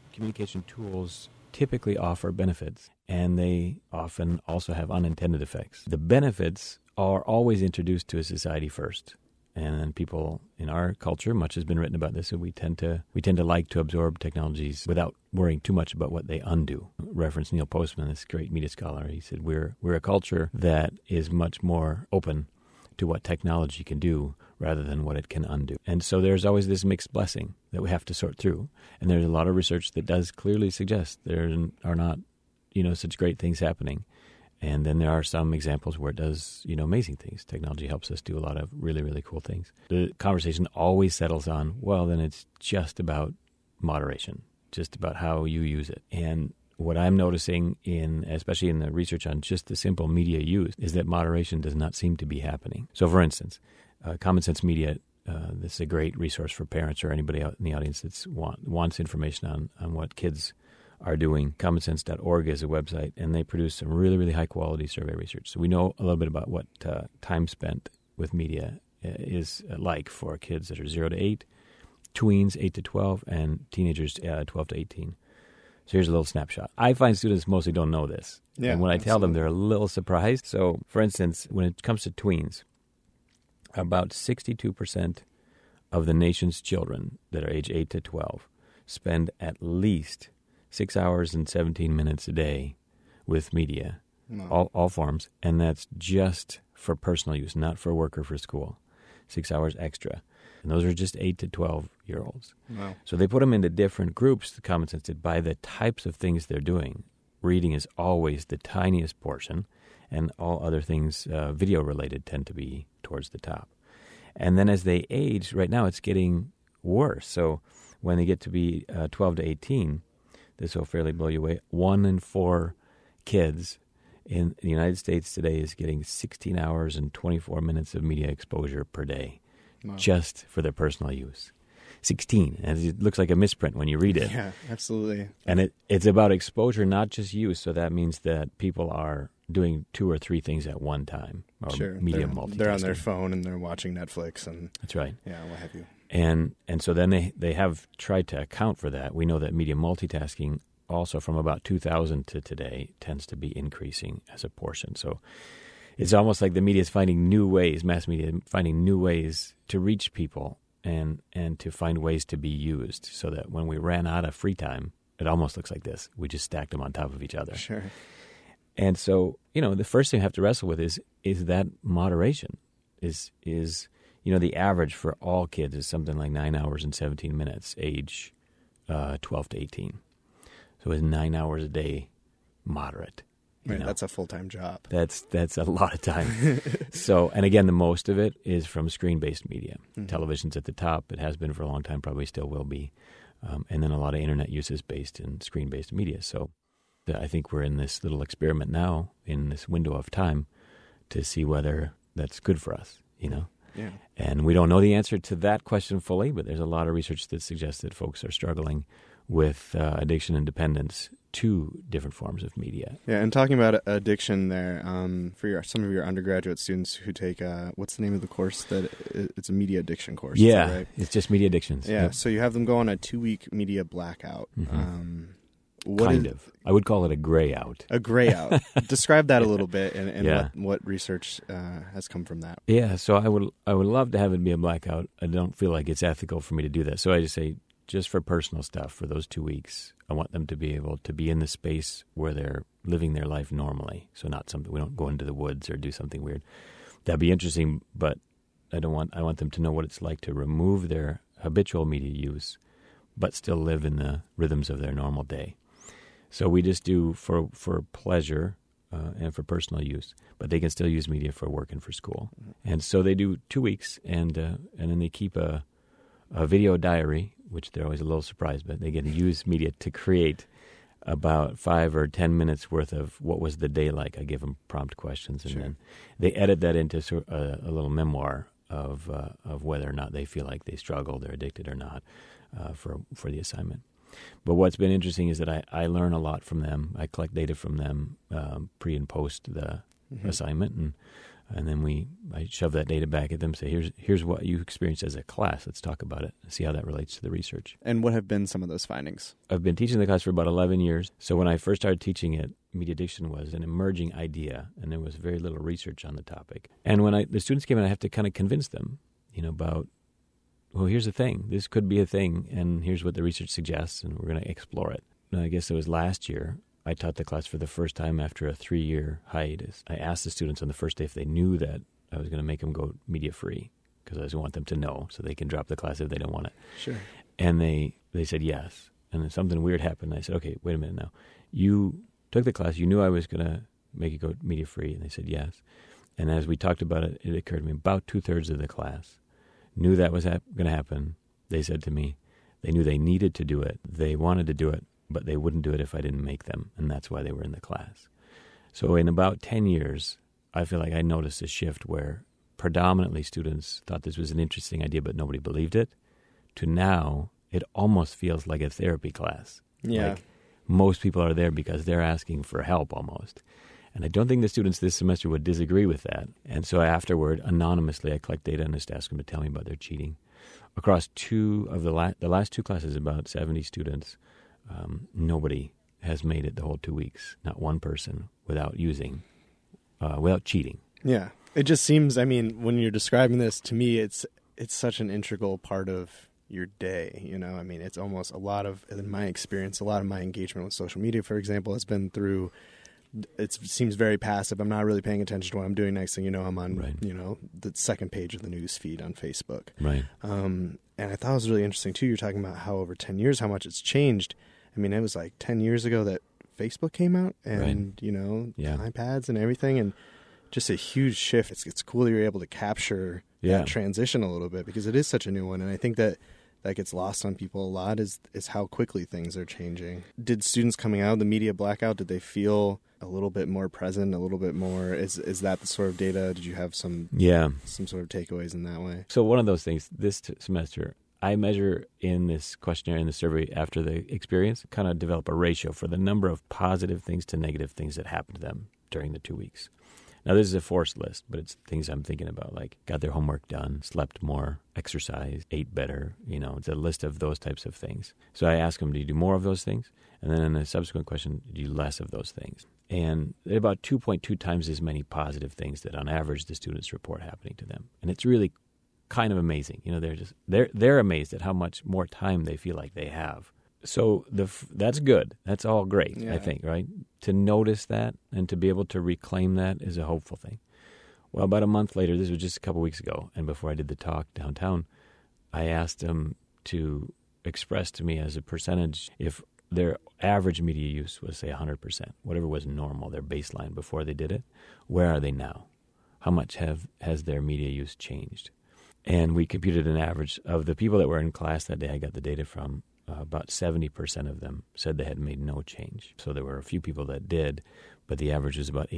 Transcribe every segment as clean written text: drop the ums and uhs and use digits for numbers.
communication tools typically offer benefits, and they often also have unintended effects. The benefits are always introduced to a society first. And then people in our culture, much has been written about this, and we tend to like to absorb technologies without worrying too much about what they undo. Reference Neil Postman, this great media scholar. He said we're a culture that is much more open to what technology can do rather than what it can undo. And so there's always this mixed blessing that we have to sort through. And there's a lot of research that does clearly suggest there are not, such great things happening. And then there are some examples where it does, amazing things. Technology helps us do a lot of really, really cool things. The conversation always settles on, well, then it's just about moderation, just about how you use it. And what I'm noticing especially in the research on just the simple media use, is that moderation does not seem to be happening. So, for instance, Common Sense Media, this is a great resource for parents or anybody out in the audience that wants information on what kids are doing. commonsense.org is a website, and they produce some really, really high-quality survey research. So we know a little bit about what time spent with media is like for kids that are 0 to 8, tweens 8 to 12, and teenagers 12 to 18. So here's a little snapshot. I find students mostly don't know this. Yeah, and when I tell them, they're a little surprised. So, for instance, when it comes to tweens, about 62% of the nation's children that are age 8 to 12 spend at least 6 hours and 17 minutes a day with media, all forms, and that's just for personal use, not for work or for school. 6 hours extra. And those are just 8 to 12-year-olds. Wow. So they put them into different groups, the Common Sense did, by the types of things they're doing. Reading is always the tiniest portion, and all other things video-related tend to be towards the top. And then as they age, right now it's getting worse. So when they get to be 12 to 18, this will fairly blow you away. 1 in 4 kids in the United States today is getting 16 hours and 24 minutes of media exposure per day, just for their personal use. 16, and it looks like a misprint when you read it. Yeah, absolutely. And it's about exposure, not just use. So that means that people are doing 2 or 3 things at one time, or media multitasking. They're on their phone and they're watching Netflix, and that's right. Yeah, what have you. And so then they have tried to account for that. We know that media multitasking also from about 2000 to today tends to be increasing as a portion. So it's almost like the media is finding new ways, mass media finding new ways to reach people and to find ways to be used, so that when we ran out of free time, it almost looks like this. We just stacked them on top of each other. Sure. And so, the first thing I have to wrestle with is that moderation is the average for all kids is something like 9 hours and 17 minutes, age 12 to 18. So is 9 hours a day moderate? Right, that's a full-time job. That's a lot of time. So, and again, the most of it is from screen-based media. Mm-hmm. Television's at the top. It has been for a long time, probably still will be. And then a lot of internet use is based in screen-based media. So I think we're in this little experiment now, in this window of time, to see whether that's good for us, Yeah. And we don't know the answer to that question fully, but there's a lot of research that suggests that folks are struggling with addiction and dependence to different forms of media. Yeah, and talking about addiction there, for some of your undergraduate students who take, what's the name of the course? It's a media addiction course. Yeah, is that right? It's just media addictions. Yeah, Yep. So you have them go on a 2-week media blackout. Mm-hmm. I would call it a gray out. A gray out. Describe that a little bit, and Yeah. what research has come from that. Yeah, so I would love to have it be a blackout. I don't feel like it's ethical for me to do that. So I just say, just for personal stuff, for those 2 weeks, I want them to be able to be in the space where they're living their life normally. So not something, we don't go into the woods or do something weird. That'd be interesting, but I want them to know what it's like to remove their habitual media use, but still live in the rhythms of their normal day. So we just do for pleasure and for personal use, but they can still use media for work and for school. And so they do 2 weeks, and then they keep a video diary, which they're always a little surprised, but they get to use media to create about 5 or 10 minutes worth of what was the day like. I give them prompt questions, and then they edit that into a little memoir of whether or not they feel like they struggle, they're addicted or not for the assignment. But what's been interesting is that I learn a lot from them. I collect data from them pre and post the assignment, And then I shove that data back at them, say, here's what you experienced as a class. Let's talk about it and see how that relates to the research. And what have been some of those findings? I've been teaching the class for about 11 years. So when I first started teaching it, media addiction was an emerging idea, and there was very little research on the topic. And when the students came in, I have to kind of convince them, about, well, here's the thing. This could be a thing, and here's what the research suggests, and we're going to explore it. And I guess it was last year, I taught the class for the first time after a 3-year hiatus. I asked the students on the first day if they knew that I was going to make them go media-free, because I just want them to know so they can drop the class if they don't want it. Sure. And they said yes. And then something weird happened. I said, okay, wait a minute now. You took the class. You knew I was going to make it go media-free. And they said yes. And as we talked about it, it occurred to me about 2/3 of the class knew that was going to happen. They said to me, they knew they needed to do it. They wanted to do it, but they wouldn't do it if I didn't make them, and that's why they were in the class. So in about 10 years, I feel like I noticed a shift where predominantly students thought this was an interesting idea, but nobody believed it, to now it almost feels like a therapy class. Yeah. Like most people are there because they're asking for help almost. And I don't think the students this semester would disagree with that. And so afterward, anonymously, I collect data and just ask them to tell me about their cheating. Across two of the last two classes, about 70 students, nobody has made it the whole 2 weeks. Not one person without cheating. Yeah. It just seems, when you're describing this, to me, it's such an integral part of your day. It's almost in my experience, a lot of my engagement with social media, for example, has been through, it seems very passive. I'm not really paying attention to what I'm doing. Next thing you know, I'm on, Right. The second page of the news feed on Facebook. Right. And I thought it was really interesting, too. You're talking about how over 10 years, how much it's changed. It was like 10 years ago that Facebook came out and, Yeah. iPads and everything. And just a huge shift. It's cool that you're able to capture that transition a little bit because it is such a new one. And I think that gets lost on people a lot is how quickly things are changing. Did students coming out of the media blackout, did they feel a little bit more present, a little bit more? Is that the sort of data? Did you have some sort of takeaways in that way? So one of those things this semester, I measure in this questionnaire, in the survey after the experience, kind of develop a ratio for the number of positive things to negative things that happened to them during the 2 weeks. Now, this is a forced list, but it's things I'm thinking about, like got their homework done, slept more, exercised, ate better. It's a list of those types of things. So I ask them, do you do more of those things? And then in a subsequent question, do you do less of those things? And there are about 2.2 times as many positive things that on average the students report happening to them. And it's really kind of amazing. They're amazed at how much more time they feel like they have. So that's good. That's all great, I think, right? To notice that and to be able to reclaim that is a hopeful thing. Well, about a month later, this was just a couple weeks ago, and before I did the talk downtown, I asked them to express to me as a percentage if their average media use was, say, 100%, whatever was normal, their baseline before they did it, where are they now? How much has their media use changed? And we computed an average of the people that were in class that day. I got the data from. About 70% of them said they had made no change. So there were a few people that did, but the average was about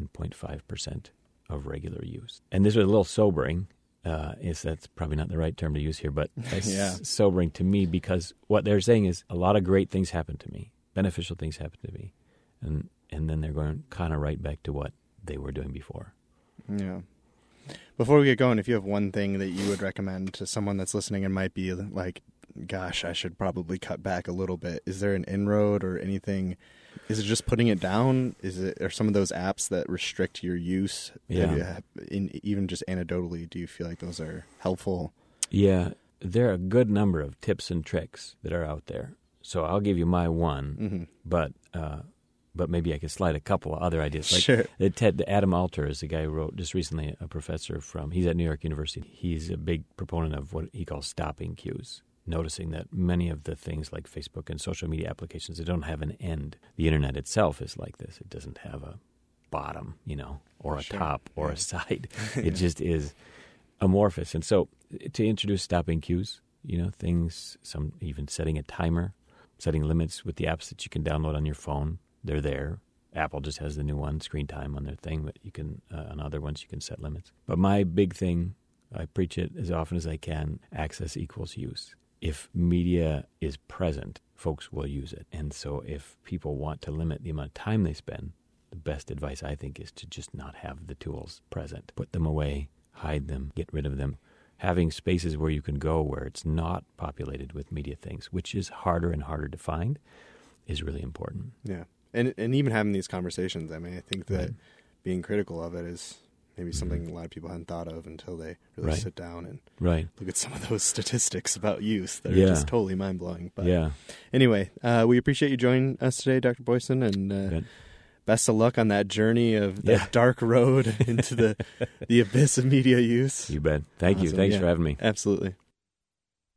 89.5% of regular use. And this was a little sobering. That's probably not the right term to use here, but it's sobering to me because what they're saying is a lot of great things happened to me, beneficial things happened to me, and then they're going kind of right back to what they were doing before. Yeah. Before we get going, if you have one thing that you would recommend to someone that's listening and might be like, gosh, I should probably cut back a little bit. Is there an inroad or anything? Is it just putting it down? Are some of those apps that restrict your use? Yeah. Even just anecdotally, do you feel like those are helpful? Yeah, there are a good number of tips and tricks that are out there. So I'll give you my one, but maybe I could slide a couple of other ideas. Like sure. Adam Alter is the guy who wrote just recently, a professor he's at New York University. He's a big proponent of what he calls stopping cues. Noticing that many of the things like Facebook and social media applications, they don't have an end. The internet itself is like this. It doesn't have a bottom, or a top or a side. It just is amorphous. And so to introduce stopping cues, things, some even setting a timer, setting limits with the apps that you can download on your phone. They're there. Apple just has the new one, screen time on their thing, but you can, on other ones, you can set limits. But my big thing, I preach it as often as I can, access equals use. If media is present, folks will use it. And so if people want to limit the amount of time they spend the best advice, I think, is to just not have the tools present. Put them away, hide them, get rid of them. Having spaces where you can go where it's not populated with media things, which is harder and harder to find, is really important. Yeah. And even having these conversations, I mean, I think that being critical of it is maybe something a lot of people hadn't thought of until they really sit down and look at some of those statistics about youth that are just totally mind-blowing. But anyway, we appreciate you joining us today, Dr. Boyson, and best of luck on that journey of that dark road into the abyss of media use. You bet. Thank you. Thanks for having me. Absolutely.